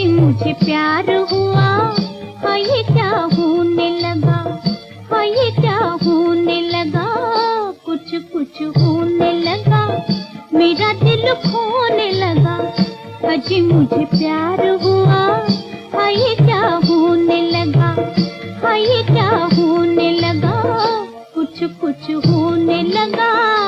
अजी मुझे प्यार हुआ, हाँ ये क्या होने लगा, हाँ ये क्या होने लगा, कुछ कुछ होने लगा, मेरा दिल खोने लगा। अजी मुझे प्यार हुआ, हाँ ये क्या होने लगा, हाँ ये क्या होने लगा, कुछ कुछ होने लगा।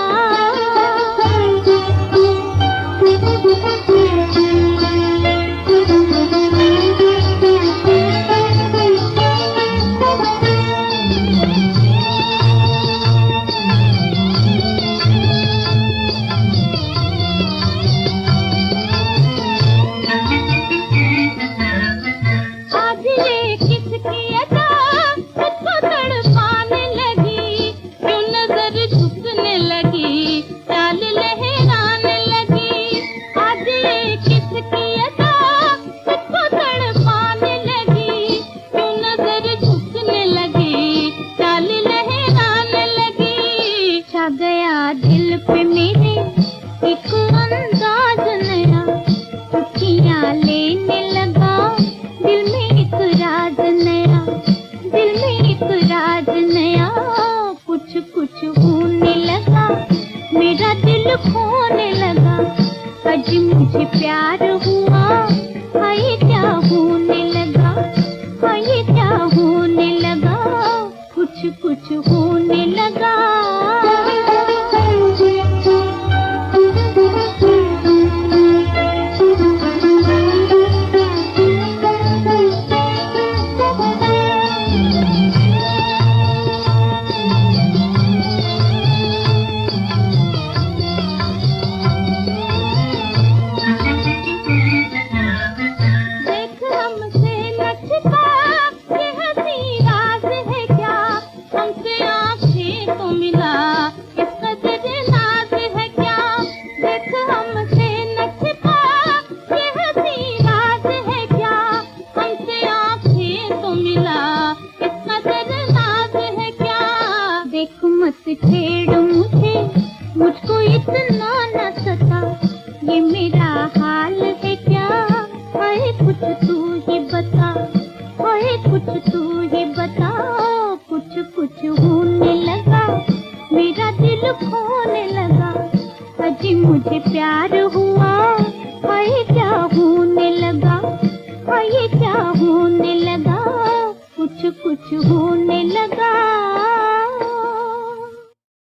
दिल पे मेरे एक अंदाज नया, चुटकियां लेने लगा, दिल में एक राज नया, दिल में एक राज नया, कुछ कुछ होने लगा, मेरा दिल खोने लगा। अजी मुझे प्यार हुआ, हाँ ये क्या होने लगा, हाँ ये क्या होने लगा, कुछ कुछ होने लगा। मत छेड़ मुझे, मुझको इतना न सता, ये मेरा हाल है क्या, हाय कुछ तू ही बता, हाय कुछ तू ही बता, कुछ कुछ होने लगा, मेरा दिल खोने लगा। अजी मुझे प्यार हुआ, हाय क्या होने लगा, हाय क्या होने